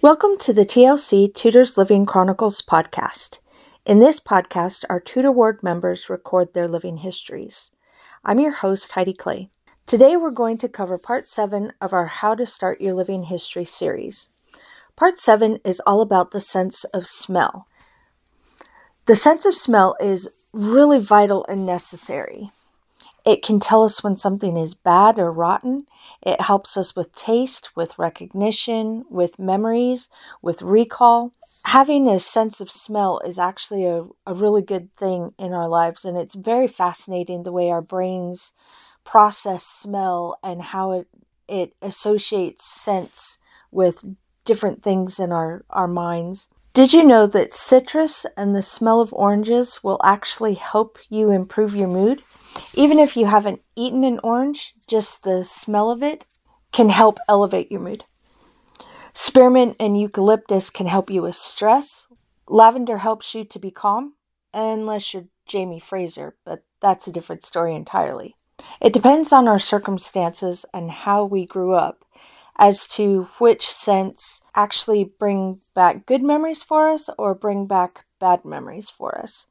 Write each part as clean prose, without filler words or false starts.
Welcome to the TLC Tudors Living Chronicles podcast. In this podcast, our Tudor Ward members record their living histories. I'm your host, Heidi Clay. Today we're going to cover part 7 of our How to Start Your Living History series. Part 7 is all about the sense of smell. The sense of smell is really vital and necessary. It can tell us when something is bad or rotten. It helps us with taste, with recognition, with memories, with recall. Having a sense of smell is actually a really good thing in our lives, and it's very fascinating the way our brains process smell and how it associates scents with different things in our minds. Did you know that citrus and the smell of oranges will actually help you improve your mood? Even if you haven't eaten an orange, just the smell of it can help elevate your mood. Spearmint and eucalyptus can help you with stress. Lavender helps you to be calm, unless you're Jamie Fraser, but that's a different story entirely. It depends on our circumstances and how we grew up as to which scents actually bring back good memories for us or bring back bad memories for us,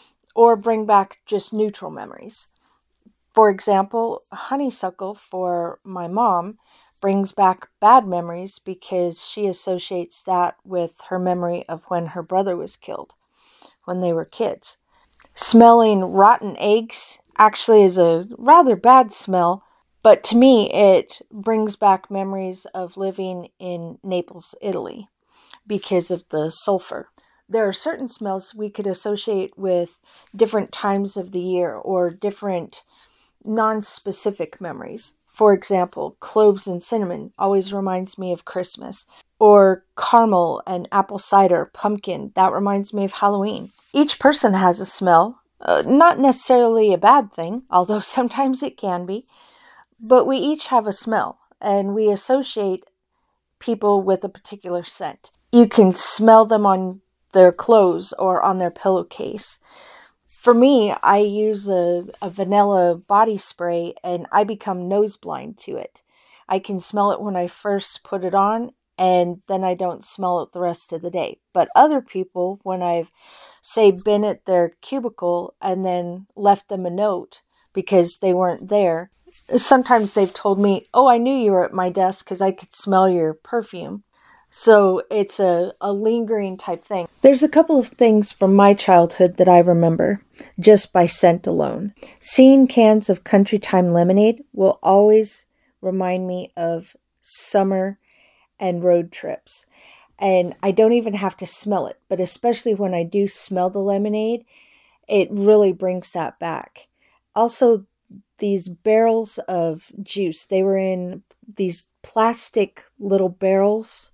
or bring back just neutral memories. For example, honeysuckle for my mom brings back bad memories because she associates that with her memory of when her brother was killed when they were kids. Smelling rotten eggs actually is a rather bad smell, but to me it brings back memories of living in Naples, Italy, because of the sulfur. There are certain smells we could associate with different times of the year or different non-specific memories. For example, cloves and cinnamon always reminds me of Christmas. Or caramel and apple cider, pumpkin, that reminds me of Halloween. Each person has a smell, not necessarily a bad thing, although sometimes it can be, but we each have a smell, and we associate people with a particular scent. You can smell them on their clothes or on their pillowcase. For me, I use a vanilla body spray and I become nose blind to it. I can smell it when I first put it on and then I don't smell it the rest of the day. But other people, when I've, say, been at their cubicle and then left them a note because they weren't there, sometimes they've told me, "Oh, I knew you were at my desk because I could smell your perfume." So it's a lingering type thing. There's a couple of things from my childhood that I remember just by scent alone. Seeing cans of Country Time lemonade will always remind me of summer and road trips. And I don't even have to smell it, but especially when I do smell the lemonade, it really brings that back. Also, these barrels of juice, they were in these plastic little barrels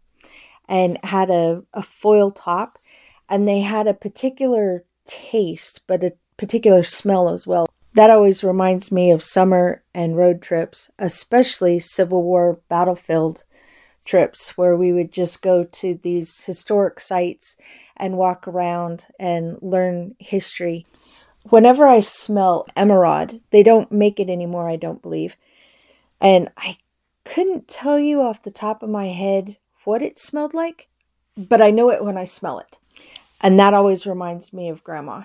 and had a foil top, and they had a particular taste, but a particular smell as well. That always reminds me of summer and road trips, especially Civil War battlefield trips, where we would just go to these historic sites and walk around and learn history. Whenever I smell emerald, they don't make it anymore, I don't believe, and I couldn't tell you off the top of my head what it smelled like, but I know it when I smell it. And that always reminds me of Grandma.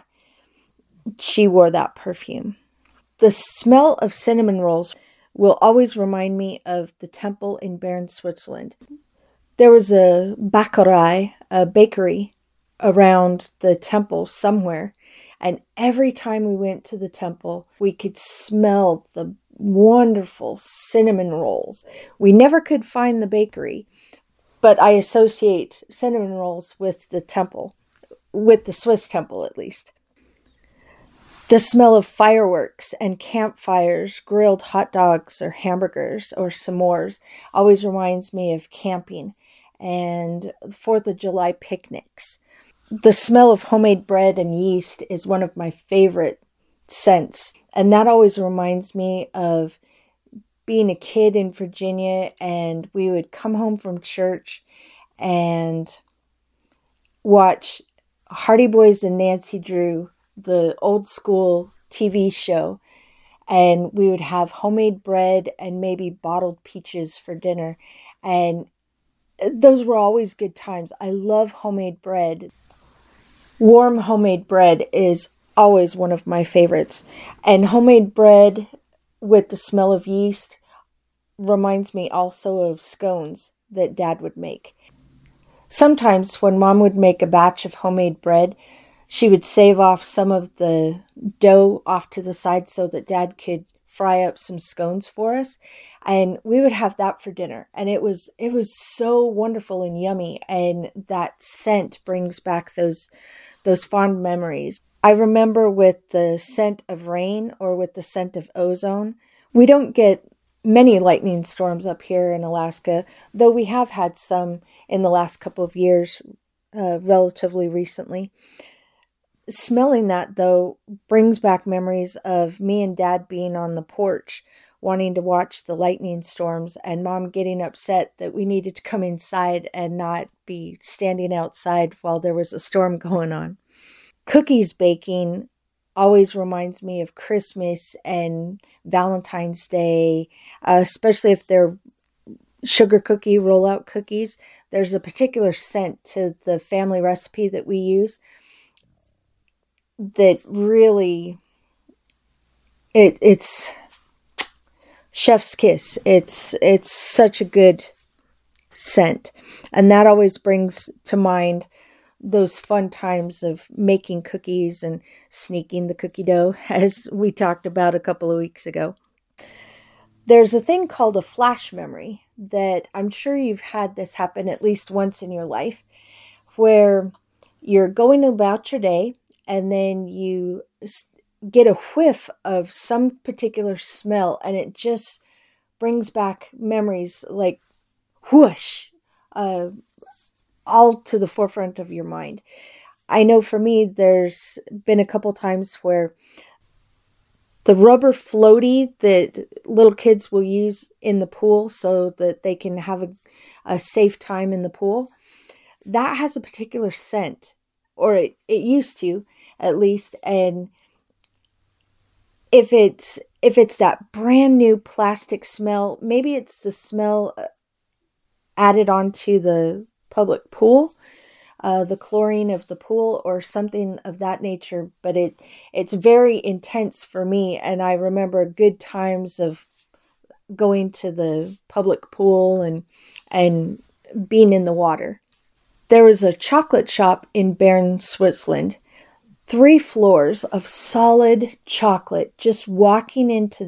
She wore that perfume. The smell of cinnamon rolls will always remind me of the temple in Bern, Switzerland. There was a Bäckerei, a bakery, around the temple somewhere, and every time we went to the temple, we could smell the wonderful cinnamon rolls. We never could find the bakery, but I associate cinnamon rolls with the temple, with the Swiss temple at least. The smell of fireworks and campfires, grilled hot dogs or hamburgers or s'mores always reminds me of camping and 4th of July picnics. The smell of homemade bread and yeast is one of my favorite scents, and that always reminds me of being a kid in Virginia, and we would come home from church and watch Hardy Boys and Nancy Drew, the old school TV show, and we would have homemade bread and maybe bottled peaches for dinner, and those were always good times. I love homemade bread. Warm homemade bread is always one of my favorites. And homemade bread with the smell of yeast reminds me also of scones that Dad would make. Sometimes when Mom would make a batch of homemade bread, she would save off some of the dough off to the side so that Dad could fry up some scones for us, and we would have that for dinner. And it was so wonderful and yummy, and that scent brings back those fond memories. I remember with the scent of rain or with the scent of ozone. We don't get many lightning storms up here in Alaska, though we have had some in the last couple of years, relatively recently. Smelling that, though, brings back memories of me and Dad being on the porch wanting to watch the lightning storms, and Mom getting upset that we needed to come inside and not be standing outside while there was a storm going on. Cookies baking always reminds me of Christmas and Valentine's Day, especially if they're sugar cookie rollout cookies. There's a particular scent to the family recipe that we use that really, it's chef's kiss. It's such a good scent, and that always brings to mind those fun times of making cookies and sneaking the cookie dough, as we talked about a couple of weeks ago. There's a thing called a flash memory that I'm sure you've had this happen at least once in your life, where you're going about your day and then you get a whiff of some particular smell, and it just brings back memories like whoosh, all to the forefront of your mind. I know for me, there's been a couple times where the rubber floaty that little kids will use in the pool so that they can have a safe time in the pool, that has a particular scent, or it used to at least. And if it's that brand new plastic smell, maybe it's the smell added onto the public pool, the chlorine of the pool or something of that nature, but it's very intense for me. And I remember good times of going to the public pool and being in the water. There was a chocolate shop in Bern, Switzerland, 3 floors of solid chocolate. Just walking into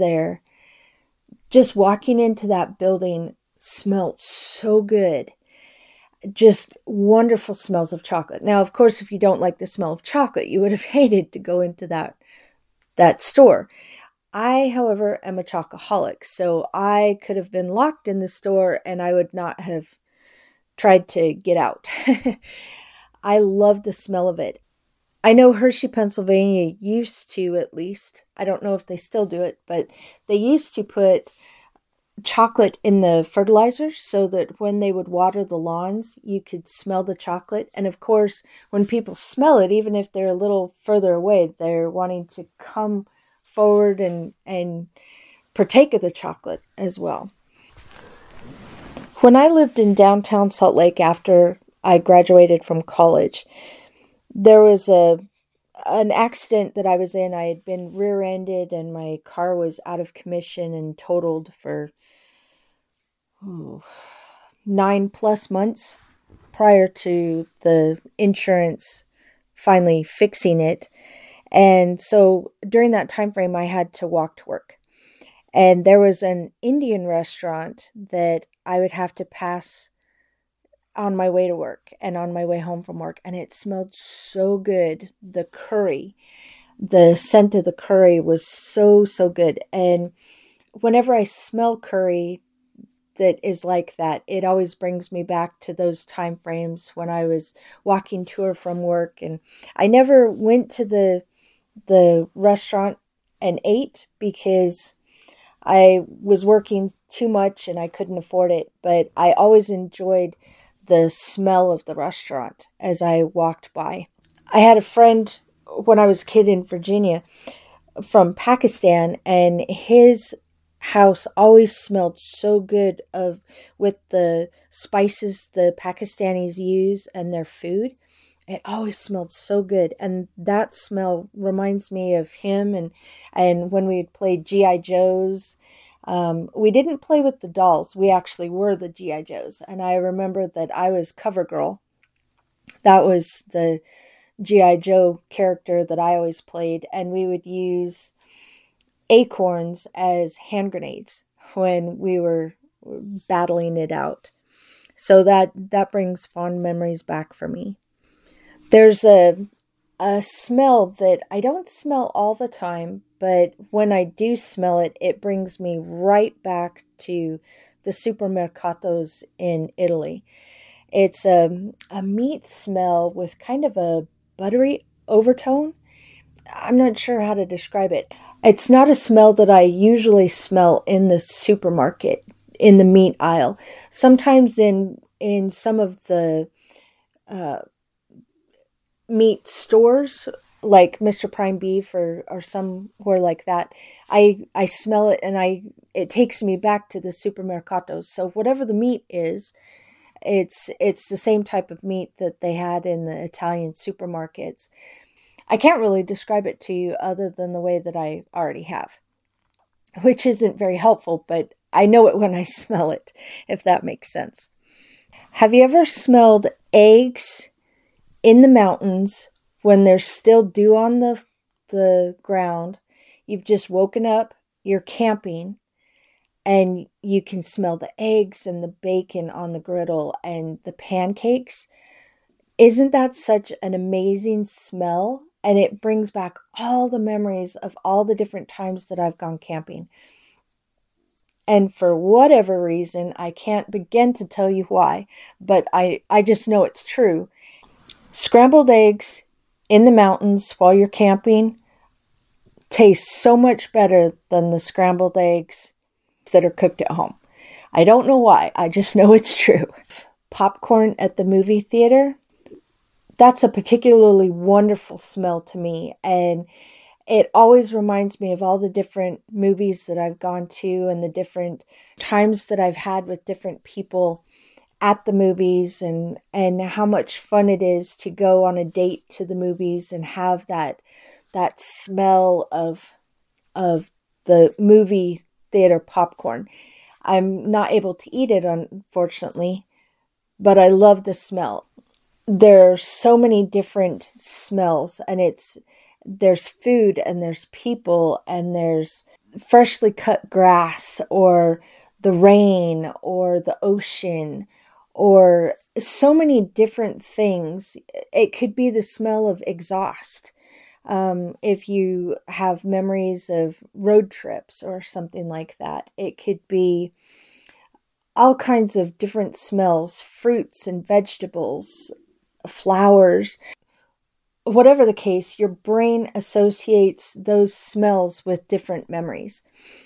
that building smelled so good. Just wonderful smells of chocolate. Now, of course, if you don't like the smell of chocolate, you would have hated to go into that store. I, however, am a chocoholic, so I could have been locked in the store and I would not have tried to get out. I love the smell of it. I know Hershey, Pennsylvania used to, at least, I don't know if they still do it, but they used to put chocolate in the fertilizer so that when they would water the lawns, you could smell the chocolate. And of course, when people smell it, even if they're a little further away, they're wanting to come forward and partake of the chocolate as well. When I lived in downtown Salt Lake after I graduated from college, there was an accident that I was in. I had been rear-ended and my car was out of commission and totaled for 9+ months prior to the insurance finally fixing it. And so during that time frame, I had to walk to work. And there was an Indian restaurant that I would have to pass on my way to work and on my way home from work. And it smelled so good. The curry, the scent of the curry was so good. And whenever I smell curry that is like that, it always brings me back to those time frames when I was walking to or from work. And I never went to the restaurant and ate because I was working too much and I couldn't afford it, but I always enjoyed the smell of the restaurant as I walked by. I had a friend when I was a kid in Virginia from Pakistan, and his house always smelled so good with the spices the Pakistanis use and their food. It always smelled so good, and that smell reminds me of him. And when we played GI Joes, we didn't play with the dolls. We actually were the GI Joes, and I remember that I was CoverGirl. That was the GI Joe character that I always played, and we would use acorns as hand grenades when we were battling it out. So that brings fond memories back for me. There's a smell that I don't smell all the time, but when I do smell it, it brings me right back to the supermercatos in Italy. It's a meat smell with kind of a buttery overtone. I'm not sure how to describe it. It's not a smell that I usually smell in the supermarket, in the meat aisle. Sometimes in some of the meat stores, like Mr. Prime Beef or somewhere like that, I smell it and it takes me back to the supermercatos. So whatever the meat is, it's the same type of meat that they had in the Italian supermarkets. I can't really describe it to you other than the way that I already have, which isn't very helpful, but I know it when I smell it, if that makes sense. Have you ever smelled eggs in the mountains when there's still dew on the ground? You've just woken up, you're camping, and you can smell the eggs and the bacon on the griddle and the pancakes. Isn't that such an amazing smell? And it brings back all the memories of all the different times that I've gone camping. And for whatever reason, I can't begin to tell you why, but I just know it's true. Scrambled eggs in the mountains while you're camping taste so much better than the scrambled eggs that are cooked at home. I don't know why, I just know it's true. Popcorn at the movie theater, that's a particularly wonderful smell to me, and it always reminds me of all the different movies that I've gone to and the different times that I've had with different people at the movies, and how much fun it is to go on a date to the movies and have that smell of the movie theater popcorn. I'm not able to eat it, unfortunately, but I love the smell. There are so many different smells, and there's food and there's people and there's freshly cut grass or the rain or the ocean or so many different things. It could be the smell of exhaust. If you have memories of road trips or something like that, it could be all kinds of different smells, fruits and vegetables, flowers. Whatever the case, your brain associates those smells with different memories.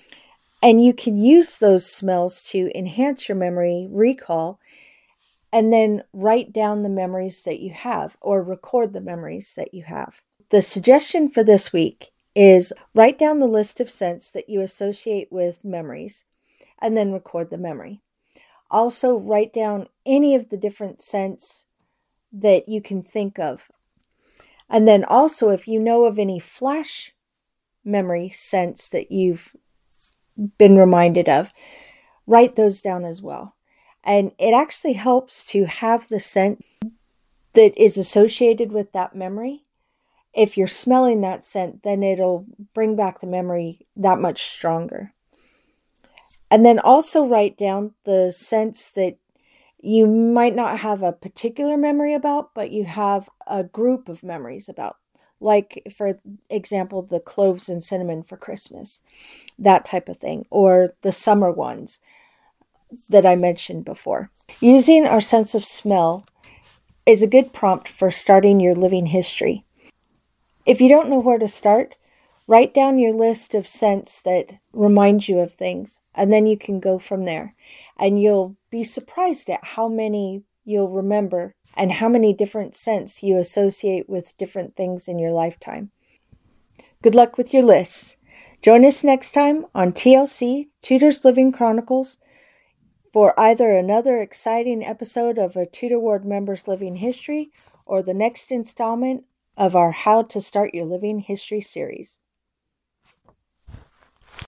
And you can use those smells to enhance your memory recall and then write down the memories that you have or record the memories that you have. The suggestion for this week is write down the list of scents that you associate with memories and then record the memory. Also, write down any of the different scents that you can think of. And then also, if you know of any flash memory scents that you've been reminded of, write those down as well. And it actually helps to have the scent that is associated with that memory. If you're smelling that scent, then it'll bring back the memory that much stronger. And then also write down the scents that you might not have a particular memory about, but you have a group of memories about. Like, for example, the cloves and cinnamon for Christmas, that type of thing, or the summer ones that I mentioned before. Using our sense of smell is a good prompt for starting your living history. If you don't know where to start, write down your list of scents that remind you of things, and then you can go from there. And you'll be surprised at how many you'll remember and how many different scents you associate with different things in your lifetime. Good luck with your lists. Join us next time on TLC, Tudors Living Chronicles, for either another exciting episode of a Tudor Ward Members Living History or the next installment of our How to Start Your Living History series.